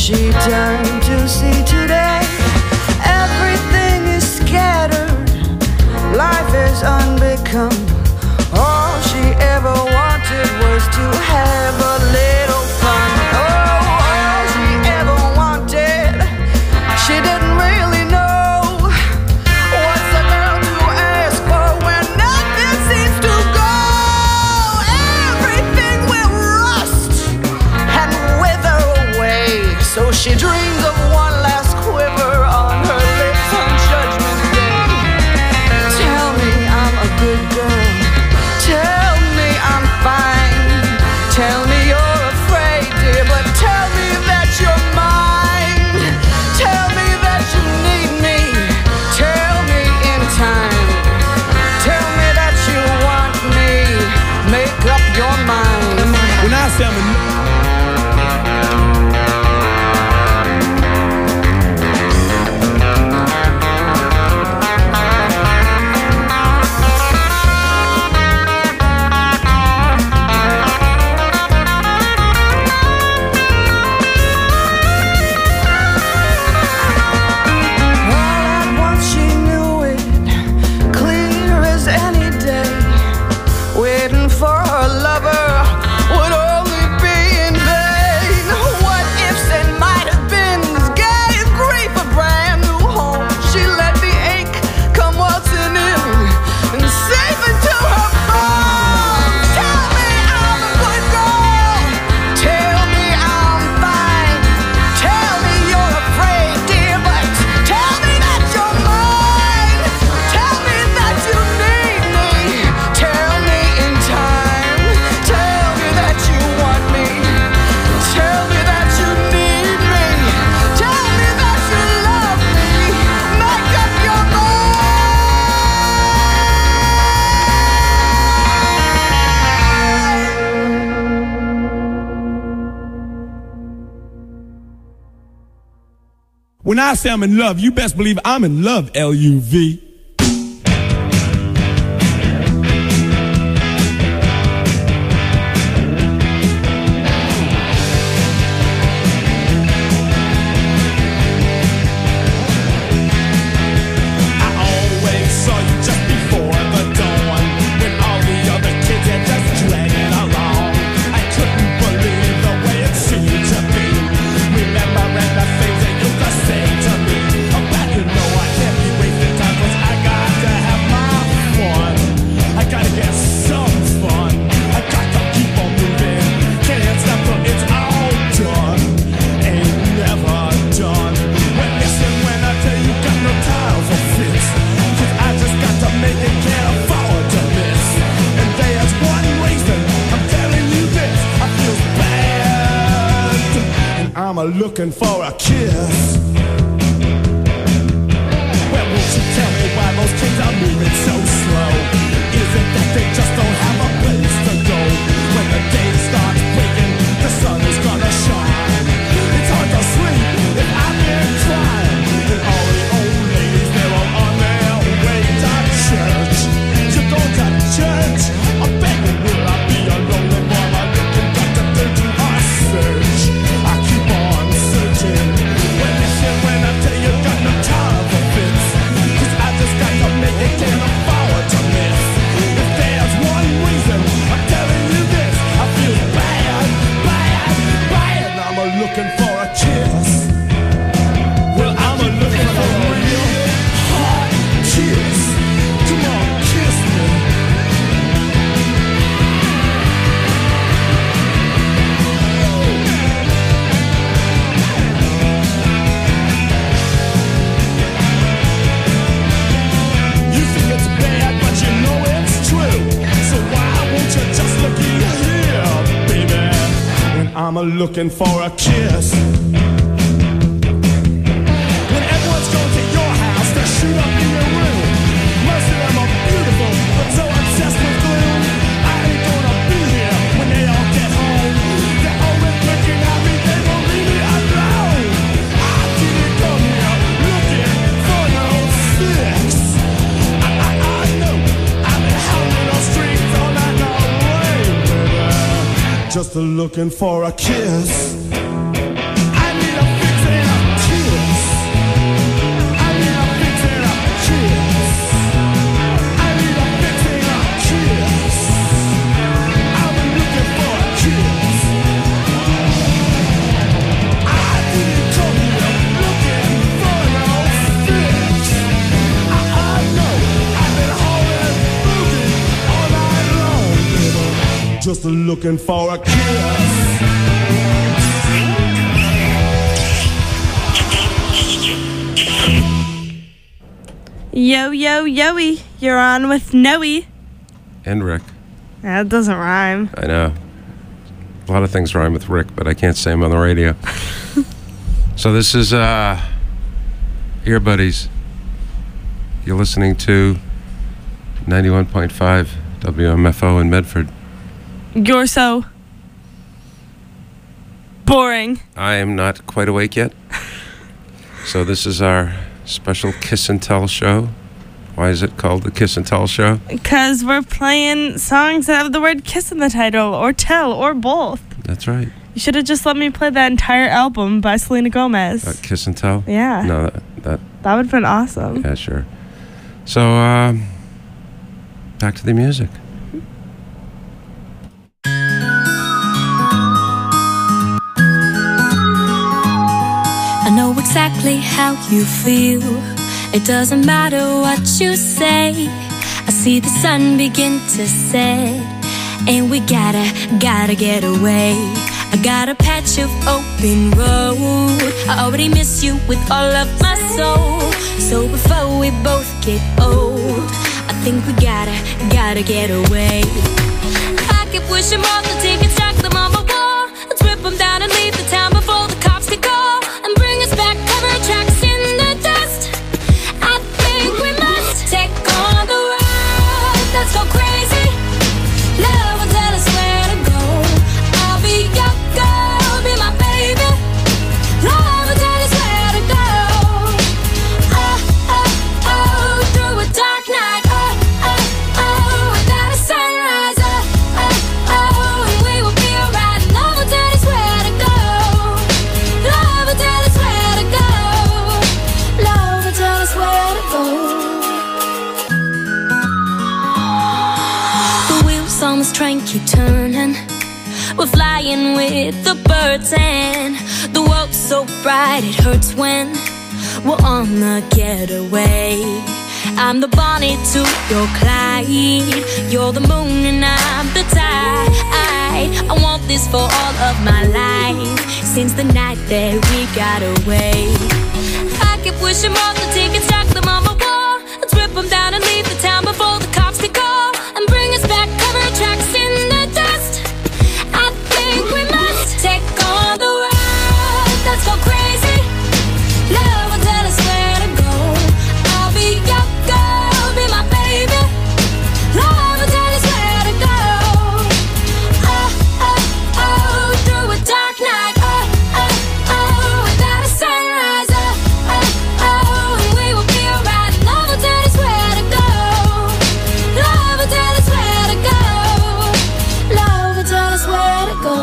she turned to see today? Everything is scattered, life is unbecome. All she ever wanted was to have a little fun. Oh, all she ever wanted, she didn't really know. What's a girl to ask for when nothing seems to go? Everything will rust and wither away. So she dreams of one last quiver on her lips on Judgment Day. Tell me I'm a good girl. Tell me I'm fine. Tell me you're afraid, dear, but tell me that you're mine. Tell me that you need me. Tell me in time. Tell me that you want me. Make up your mind. When I say I'm in When I say I'm in love, you best believe I'm in love, L-U-V. Looking for a kiss. Well, won't you tell me why those kids are moving so slow? Is it that they just don't have a place to go? When the day starts breaking, the sun is gonna shine. It's hard to sleep if I've been crying. And all the old ladies, they're all on their way to church. You go to church, I'm begging, will I be a lonely boy? I'm looking back to do a search. I keep on searching. Well, listen when I tell you, got no time for fits. 'Cause I just got to make it, can't afford to miss. If there's one reason I'm telling you this, I feel bad, bad, bad. I'm looking for a kiss. Well, I'm looking for a real hot kiss. Come on, kiss me. You think it's bad, but you know it's true. So why won't you just look in here, baby? When I'm looking for a kiss. When everyone's going to your house to shoot up in your room. Most of them are beautiful, but so obsessed with gloom. I ain't gonna be here when they all get home. They're always looking at me, they won't leave me alone. I didn't come here looking for no sex. I know I've been howling on streets all night long, baby. Just looking for a kiss. I need a just looking for a kiss. Yo, yo, yoey. You're on with Noe. And Rick. That doesn't rhyme. I know. A lot of things rhyme with Rick, but I can't say them on the radio. So this is Ear Buddies. You're listening to 91.5 WMFO in Medford. You're so boring. I am not quite awake yet. So this is our special Kiss and Tell show. Why is it called the Kiss and Tell show? Because we're playing songs that have the word kiss in the title, or tell, or both. That's right. You should have just let me play that entire album by Selena Gomez. Kiss and Tell? Yeah. No, that would have been awesome. Yeah, sure. So, back to the music. I know exactly how you feel. It doesn't matter what you say. I see the sun begin to set, and we gotta get away. I got a patch of open road. I already miss you with all of my soul. So before we both get old, I think we gotta get away. I keep wishing all the tickets, stack them on my wall. Let's rip them down and leave the town before the cops could call and bring us back, cover tracks in the dust. I think we must take on the road. Let's go crazy. Love will tell us where to go. I'll be your girl, be my baby. Love will tell us where to go. Oh, oh, oh, through a dark night. Oh, oh, oh, without a sunrise. Oh, oh, oh, and we will be alright. Love will tell us where to go. Love will tell us where to go. Love will tell us where to go. The wheels on this train keep turning. We're flying with the birds and the world's so bright it hurts when we're on the getaway. I'm the Bonnie to your Clyde. You're the moon and I'm the tide. I want this for all of my life, since the night that we got away. I keep wishing all the tickets, stack them on my wall. Let's rip them down and leave the town before the cops could call and bring us back, cover tracks in the dust. I think we must take on the road. Let's go crazy. Love will tell us where to go. I'll be your girl, be my baby. Love will tell us where to go. Oh, oh, oh, through a dark night. Oh, oh, oh, without a sunrise. Oh, oh, oh, and we will be alright. Love will tell us where to go. Love will tell us where to go. Love will tell us where to go.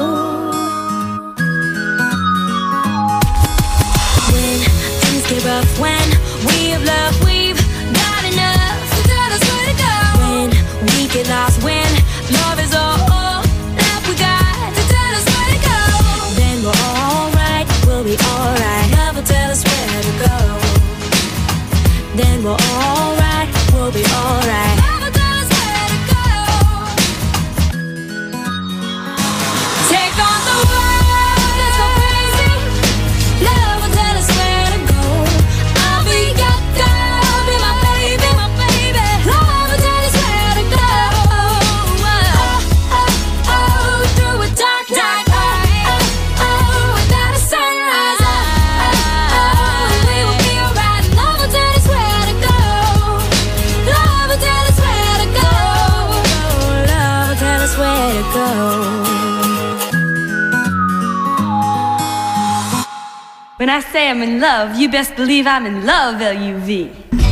When things get rough, when we have love, we've got enough to tell us where to go. When we get lost, when love is all that we got to tell us where to go, then we're alright, we'll be alright. Love will tell us where to go. Then we're alright, we'll be alright. Love will tell us where to go. Take on the world, let's go crazy. Love will tell us where to go. I'll be your girl, be my baby, my baby. Love will tell us where to go. Oh, oh, oh, through a dark night. Oh, oh, oh, without a sunrise. Oh, oh, and we will be alright. Love will tell us where to go. Love will tell us where to go. Love will tell us where to go. When I say I'm in love, you best believe I'm in love, L-U-V.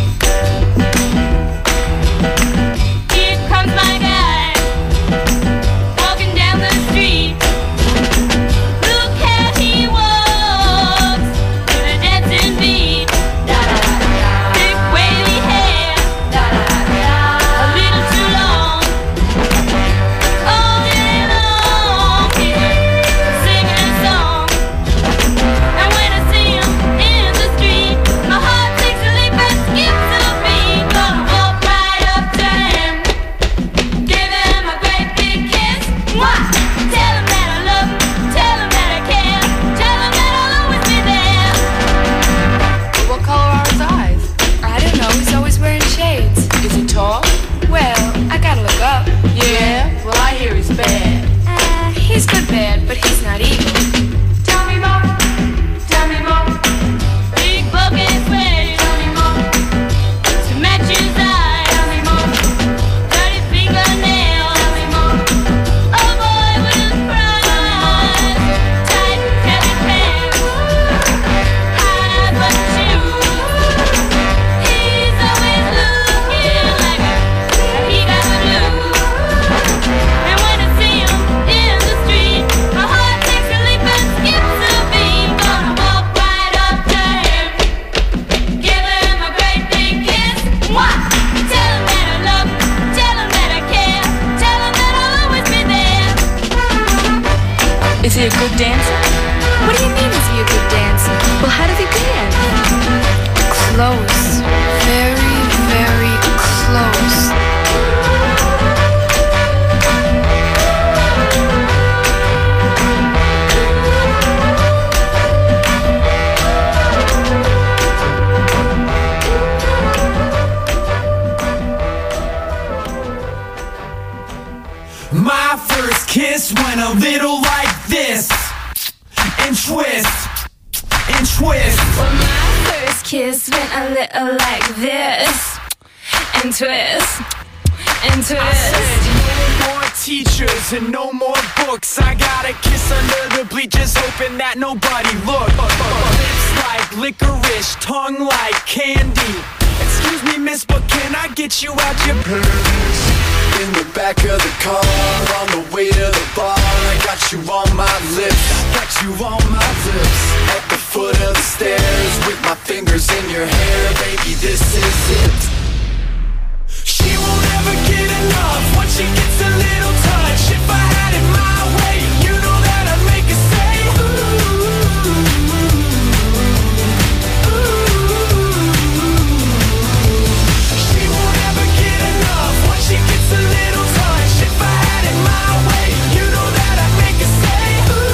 Here comes my guy, walking down the street. Look how he walks to the dancing beat. Thick wavy hair, a little too long. All day long, he's singing a song. And when I see him in the street, my heart takes a leap and skips. kiss went a little like this, and twist, and twist. Well, my first kiss went a little like this, and twist, and twist. I said no more teachers and no more books. I got a kiss under the bleachers, hoping that nobody looked. Lips like licorice, tongue like candy. Excuse me, miss, but can I get you out your purse? In the back of the car, on the way to the bar, I got you on my lips, got you on my lips. At the foot of the stairs, with my fingers in your hair, baby, this is it. She won't ever get enough once she gets a little touch. If I had it my way, you know that I'd make her say ooh, ooh. She won't ever get enough once she gets a little touch. If I had it my way, you know that I'd make her say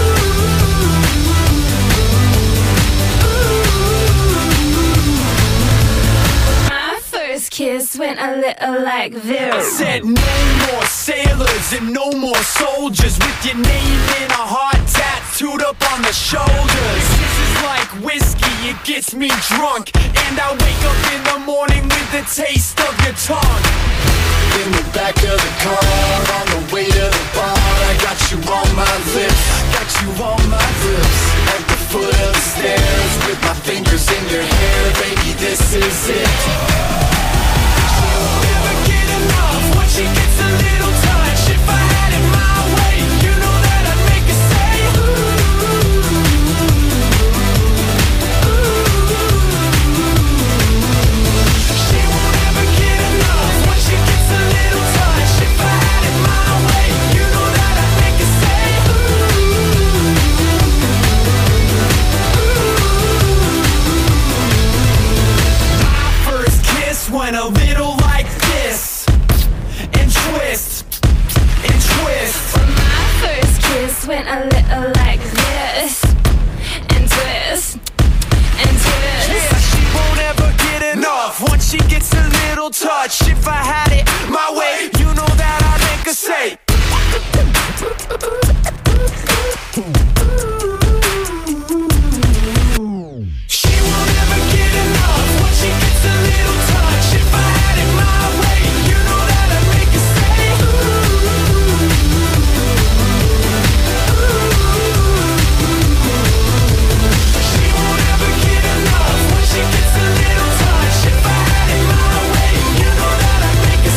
My first kiss went a little like this. I said no more sailors and no more soldiers with your name in a heart tattooed up on the shoulders. This is like whiskey, it gets me drunk, and I wake up in the morning with the taste of your tongue. In the back of the car, on the way to the bar, I got you on my lips, got you on my lips. At the foot of the stairs, with my fingers in your hair, baby, this is it. Never get enough once she gets a little touch. If I had it my way, you know that I'd make her say She won't ever get enough once she gets a little touch. If I had it my way, you know that I'd make her say My first kiss went a little like this, and twist, and twist. Well, my first kiss went a little like this, and twist, and twist. Yeah, she won't ever get enough once she gets a little touch. If I had it my way, you know that I'd make her say She won't ever get enough once she gets a little touch. If I had it my way, you know that I'd make her say She won't ever get enough once she gets a little touch. If I had it my way, you know that I'd make her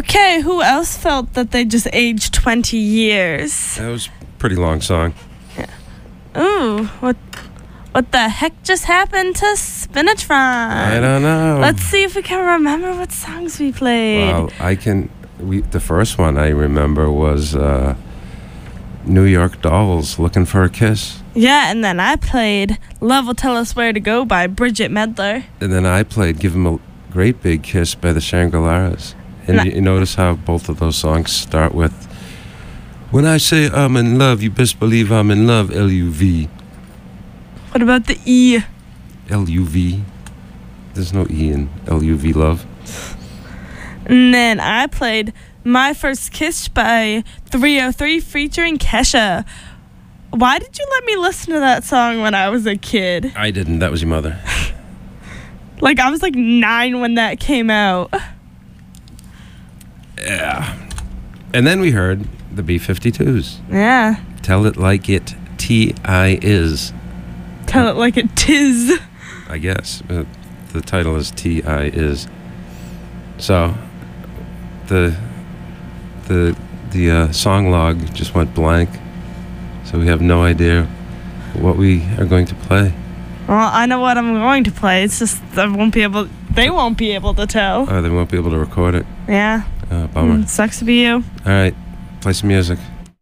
Okay, who else felt that they just aged 20 years? That was a pretty long song. Ooh, what the heck just happened to Spinach Farm? I don't know. Let's see if we can remember what songs we played. Well, the first one I remember was New York Dolls, Looking for a Kiss. Yeah, and then I played Love Will Tell Us Where to Go by Bridget Medler. And then I played Give 'Em a Great Big Kiss by the Shangri-La's. And you notice how both of those songs start with, when I say I'm in love, you best believe I'm in love, L-U-V. What about the E? L-U-V. There's no E in L-U-V, love. And then I played My First Kiss by 303 featuring Kesha. Why did you let me listen to that song when I was a kid? I didn't. That was your mother. Like, I was like 9 when that came out. Yeah. And then we heard the B-52s. Yeah. Tell It Like It T.I. Is. Tell it like it tis. I guess. The title is T.I. Is. So, the song log just went blank. So we have no idea what we are going to play. Well, I know what I'm going to play. It's just they won't be able to tell. Oh, they won't be able to record it. Yeah. Bummer. Sucks to be you. All right. Play some music.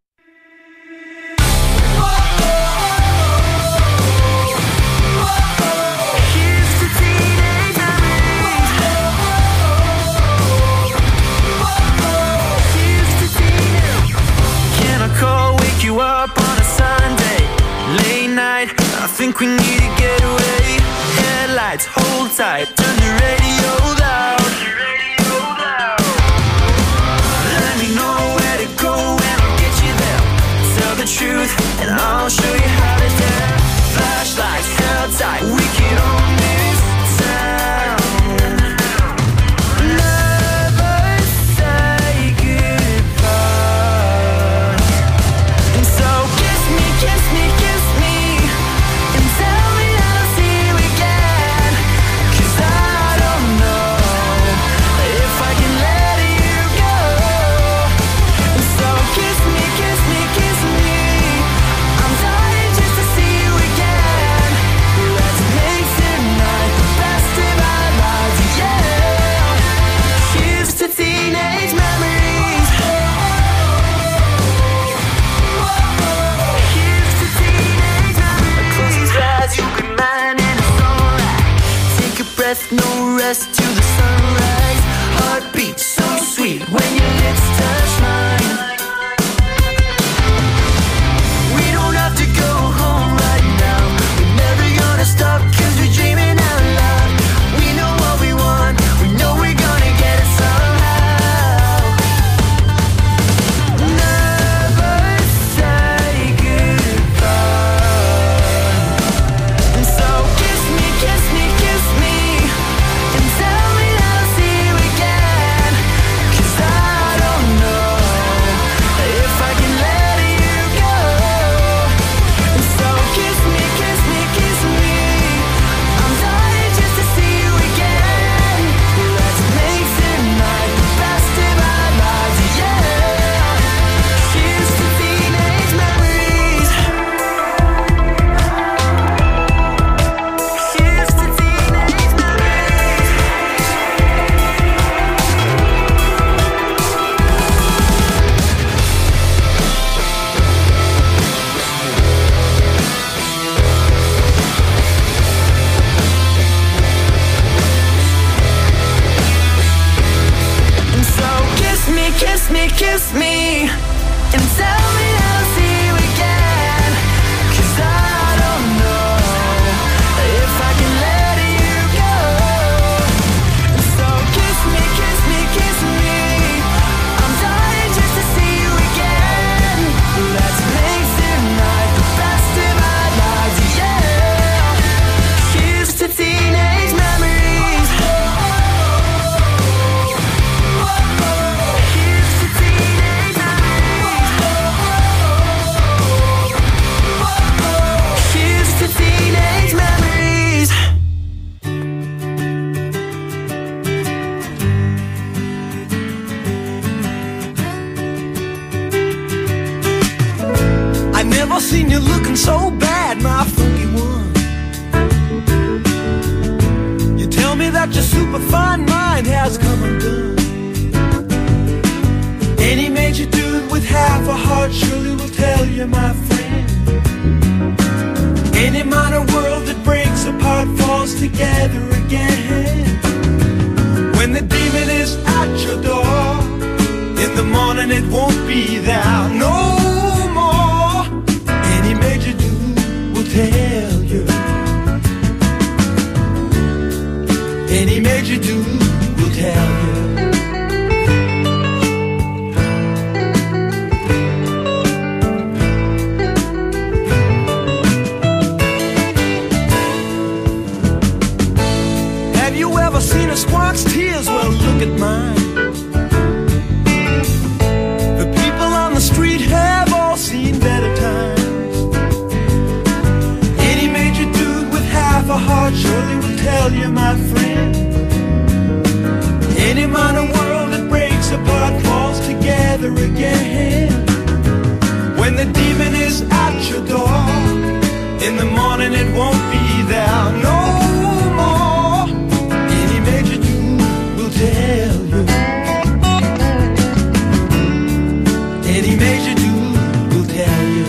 I think we need to get away. Headlights, hold tight, turn the radio loud. Let me know where to go and I'll get you there. Tell the truth and I'll show you how to dare. Flashlights, held tight, we can own this town. Never say goodbye. And so kiss me, kiss me, kiss me. No rest till the sunrise. Heartbeat so sweet when your lips touch mine. We don't have to go home right now. We're never gonna stop 'cause we're dreaming out loud. We know what we want. We know we're gonna get it somehow. Never say goodbye. And so kiss me, kiss me, kiss me. Kiss me and tell me I'll see you again. 'Cause I don't know if I can let you go. So kiss me, kiss me, kiss me. I'm dying just to see you again. Let's make tonight the best of our lives, yeah. Here's to teenage memories. Here's to teenage memories. Never seen you looking so bad, my funky one. You tell me that your superfine mind has come undone. Any major dude with half a heart surely will tell you, my friend. Any minor world that breaks apart falls together again. When the demon is at your door, in the morning it won't be there no more. Any major dude will tell you. Any major dude will tell you. Have you ever seen a squawk's tears? Well, look at mine. The people on the street have all seen better times. Any major dude with half a heart surely will tell you, my friend. Any minor world that breaks apart falls together again. When the demon is at your door, in the morning it won't be there no more. Any major dude will tell you. Any major dude will tell you.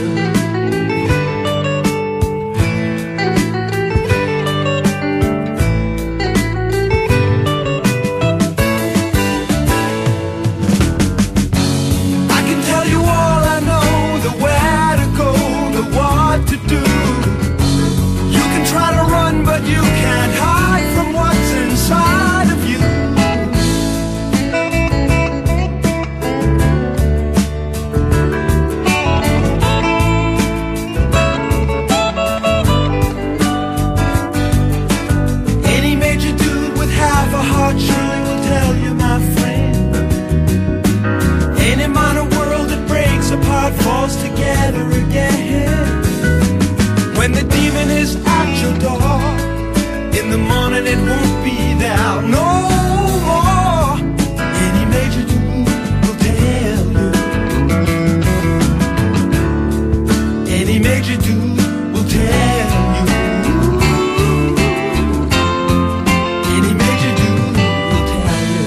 I can tell you all I know, the where to go, the what to do. You can try to run, but you can't hide from what's inside of you. Any major dude with half a heart surely will tell you, my friend. Any minor world that breaks apart falls together again. When the demon is at your door, in the morning it won't be there no more. Any major dude will tell you. Any major dude will tell you. Any major dude will tell you.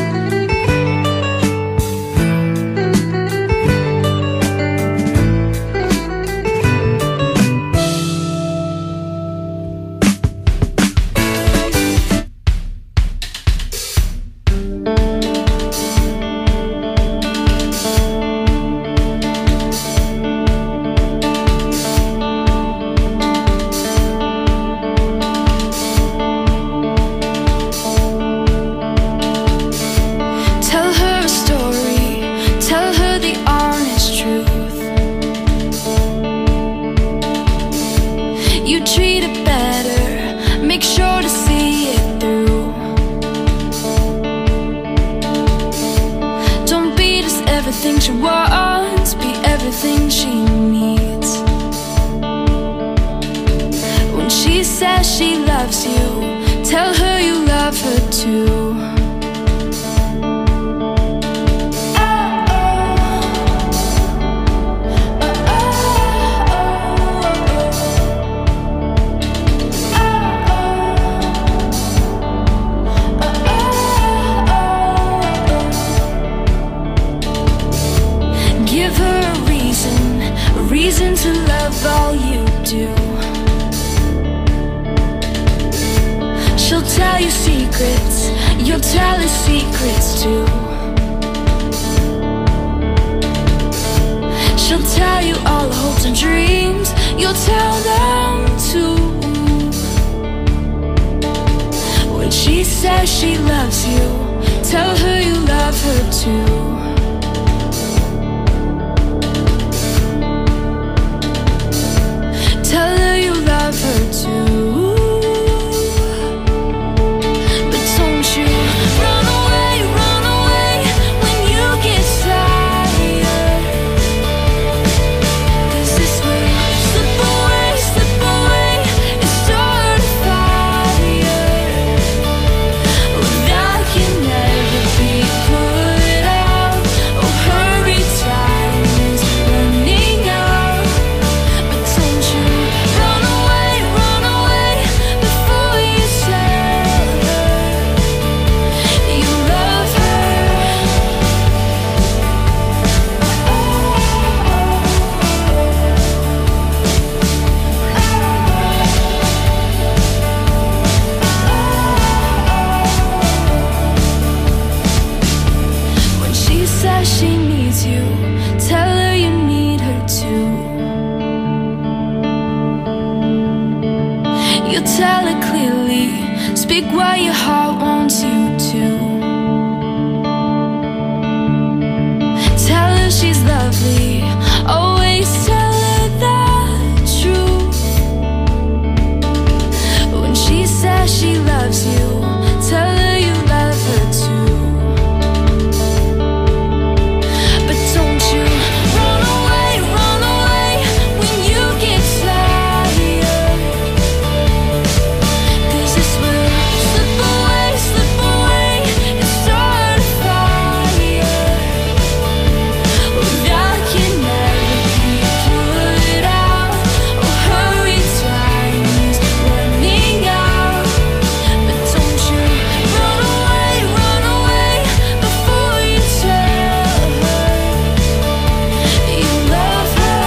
Tell her a story, tell her the honest truth. You treat it better, make sure to see it through. Don't be just everything she wants, be everything she needs. When she says she loves you, tell her you love her too. Give her a reason to love all you do. She'll tell you secrets, you'll tell her secrets too. She'll tell you all her hopes and dreams, you'll tell them too. When she says she loves you, tell her you love her too. Tell her you love her too. But don't you run away when you get tired. 'Cause this way, slip away and start a fire. Well, that can never be put out. Speak what your heart wants you to. Tell her she's lovely. Always tell her the truth. When she says she loves you, tell her you love her too. But don't you run away when you get tired. 'Cause this will slip away and start a fire. Oh, that can never be put out. Oh, hurry, time is running out. But don't you run away before you tell her you love her.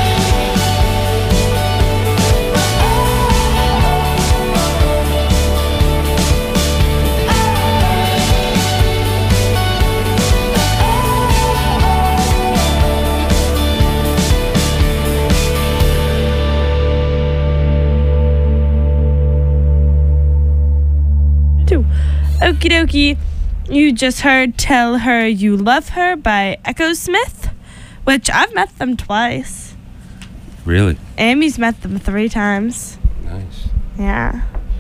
Okie dokie. You just heard Tell Her You Love Her by Echo Smith, which I've met them twice. Really? Amy's met them 3 times. Nice. Yeah.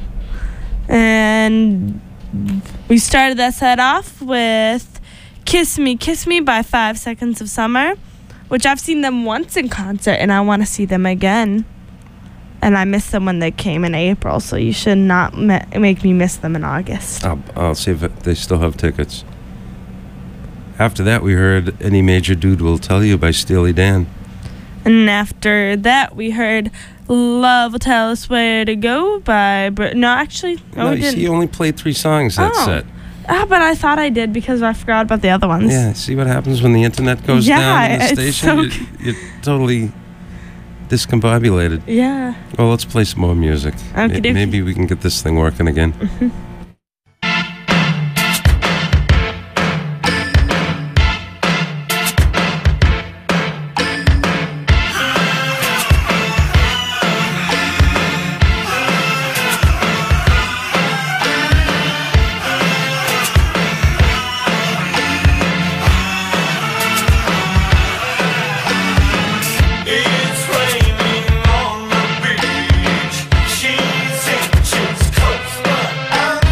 And we started that set off with Kiss Me by 5 Seconds of Summer, which I've seen them once in concert and I want to see them again. And I missed them when they came in April, so you should not make me miss them in August. I'll see if they still have tickets. After that, we heard Any Major Dude Will Tell You by Steely Dan. And after that, we heard Love Will Tell Us Where to Go by... No, actually... No, we you didn't. see, you only played 3 songs that set. But I thought I did because I forgot about the other ones. Yeah, see what happens when the internet goes down in the it's station? so You're totally discombobulated. Yeah. Well, let's play some more music. Okie dokie. Maybe we can get this thing working again. It's raining on the beach. She's inches close, but I'm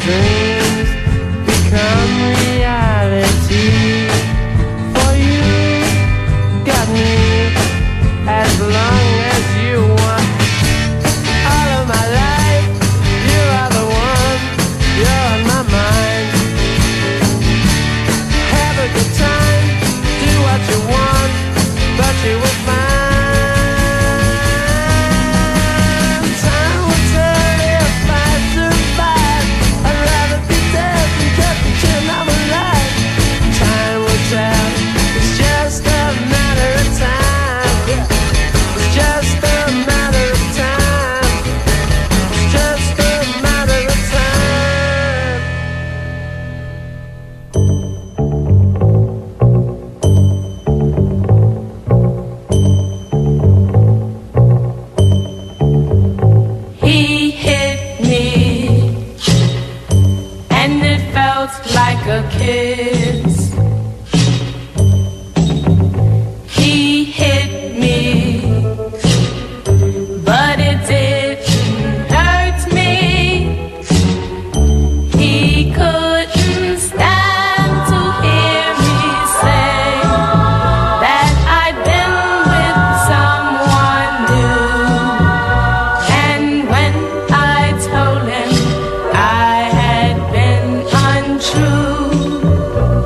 dreams become reality. For you got me as long as you want. All of my life, you are the one, you're on my mind. Have a good time, do what you want, but you was mine. Time will tell if I survive. I'd rather be dead than cut the chin, I'm alive. Time will tell, it's just a matter of time. It's just a matter of time. It's just a matter of time. He hit me, and it felt like a kiss. He hit me, but it didn't hurt me. He couldn't stand to hear me say that I'd been with someone new. And when I told him I had been untrue,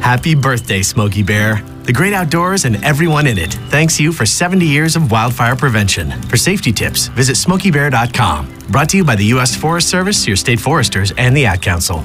Happy birthday, Smokey Bear. The great outdoors and everyone in it thanks you for 70 years of wildfire prevention. For safety tips, visit smokeybear.com. Brought to you by the U.S. Forest Service, your state foresters, and the Ad Council.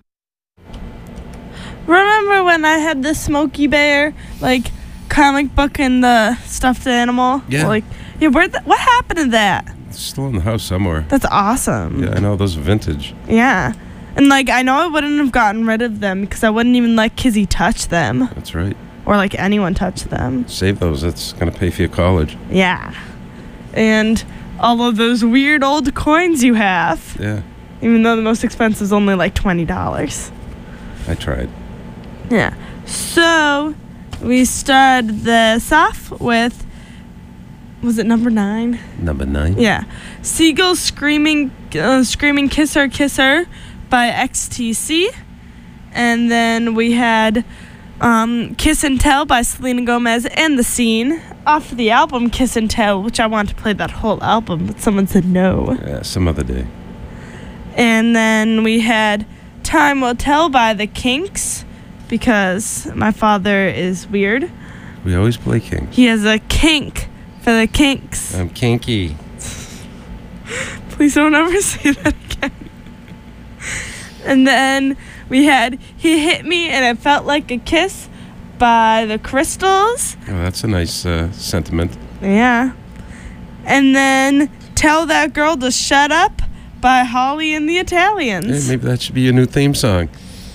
Remember when I had the Smokey Bear, like, comic book and the stuffed animal? Yeah. Like, yeah, what happened to that? It's still in the house somewhere. That's awesome. Yeah, I know. Those are vintage. Yeah. And, like, I know I wouldn't have gotten rid of them because I wouldn't even let Kizzy touch them. That's right. Or, like, anyone touch them. Save those. That's going to pay for your college. Yeah. And all of those weird old coins you have. Yeah. Even though the most expensive is only, like, $20. I tried. Yeah. So, we started this off with, was it number 9? Number 9? Yeah. Seagull Screaming Kiss Her by XTC. And then we had Kiss and Tell by Selena Gomez and The Scene off the album Kiss and Tell, which I wanted to play that whole album, but someone said no. Yeah, some other day. And then we had Time Will Tell by The Kinks, because my father is weird. We always play Kinks. He has a kink for the Kinks. I'm kinky. Please don't ever say that again. And then we had He Hit Me and It Felt Like a Kiss by The Crystals. Oh, that's a nice sentiment. Yeah. And then Tell That Girl to Shut Up by Holly and the Italians. Hey, maybe that should be your new theme song.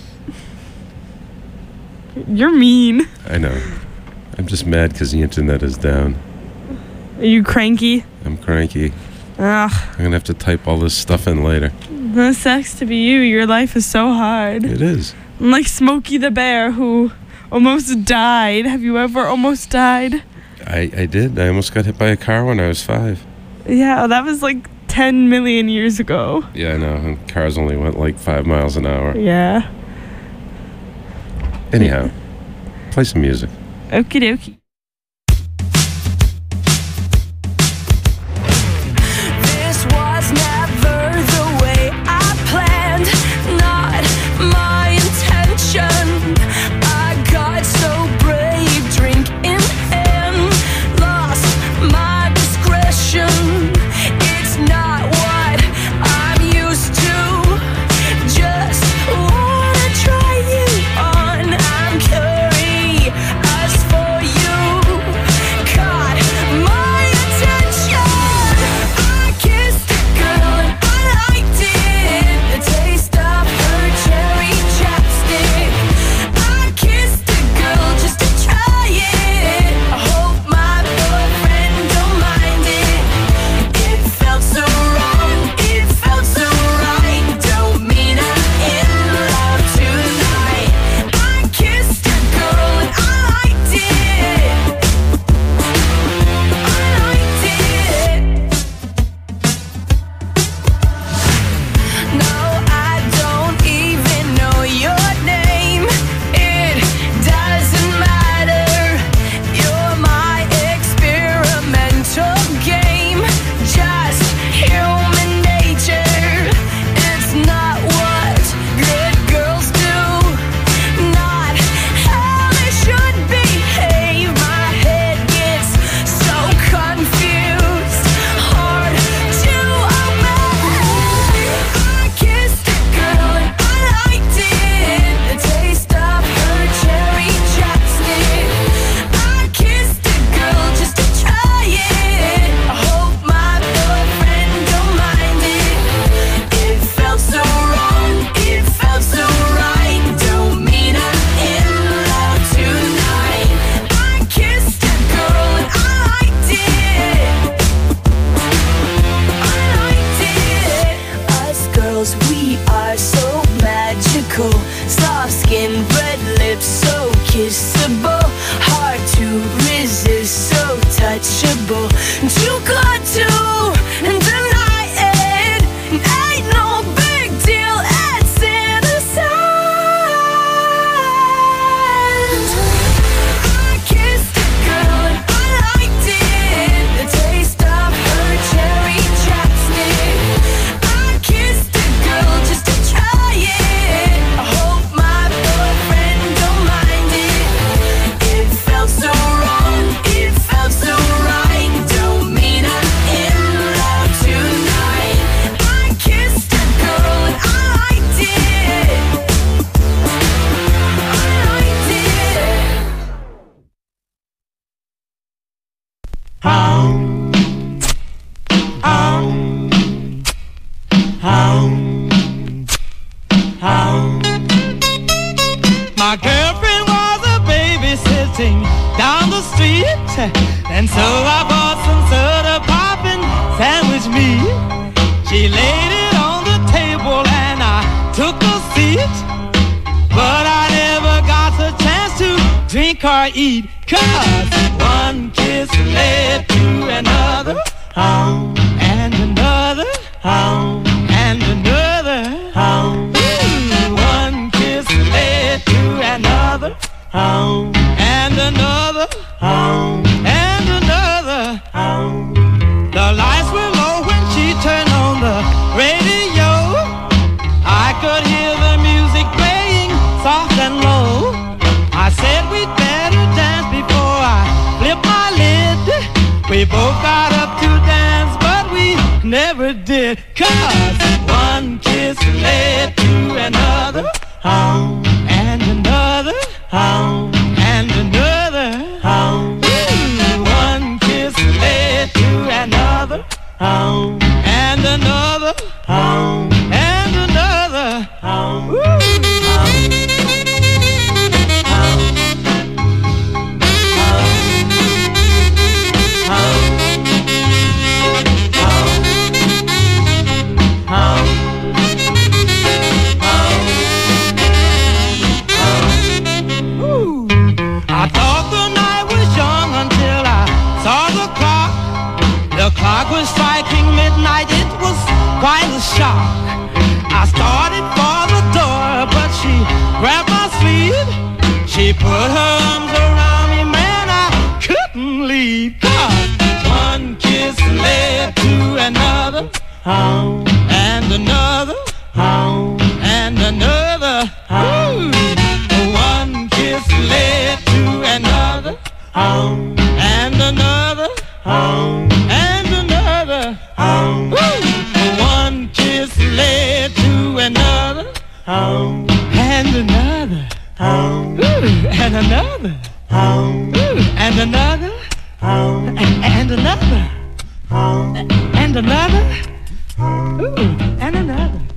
You're mean. I know. I'm just mad because the internet is down. Are you cranky? I'm cranky. Ugh. I'm going to have to type all this stuff in later. That sucks to be you. Your life is so hard. It is. I'm like Smokey the Bear who almost died. Have you ever almost died? I did. I almost got hit by a car when I was 5. Yeah, that was like 10 million years ago. Yeah, I know. And cars only went like 5 miles an hour. Yeah. Anyhow, play some music. Okie dokie. This was never the way I planned, not my intention. I got so brave, drink in hand, lost my discretion. It's not what I'm used to. Just wanna try you on. I'm curious for you. Caught my attention. I kissed a girl and I liked it. The taste of her cherry chapstick. I kissed a girl just to try it. I hope my boyfriend don't mind it. It felt so wrong, it felt so right. Don't mean I'm in love tonight. I kissed a girl and I liked it. I liked it. No, I don't even know your name. It doesn't matter. You're my experimental game. Just human nature. It's not what good girls do. Not how they should behave. My head gets so confused. Hard to obey. I kissed a girl and I liked it. The taste of her cherry chapstick. I kissed a girl just to try it. I hope my boyfriend don't mind it. It felt so wrong, it felt so right. Don't mean I'm in love tonight. I kissed a girl and I liked it. I liked it. Us girls, we are so magical. Soft skin, red lips, so kissable. Hard to resist, so touchable. Too good to deny it. Ain't no big deal, it's innocent. I kissed a girl and I liked it. The taste of her cherry chapstick. I kissed a girl just to try it. I hope my boyfriend My girlfriend was a babysitting down the street, and so I bought some soda pop and sandwich meat. She laid it on the table and I took a seat, but I never got the chance to drink or eat, 'cause one kiss led to another, and another, and another. One kiss led to another, and another, and another. The lights were low when she turned on the radio. I could hear the music playing soft and low. I said we'd better dance before I flip my lid. We both got up to dance, but we never did, 'cause one kiss led to another, and another, and another. One kiss led to another, and another, and another. I thought the night was young until I saw the clock. The clock was striking midnight, it was quite a shock. I started for the door, but she grabbed my sleeve. She put her arms around me, man, I couldn't leave. 'Cause one kiss led to another, and another, and another. One kiss led to another, and another, and another. One kiss led to another, and another, and another, and another, and another, and another, and another.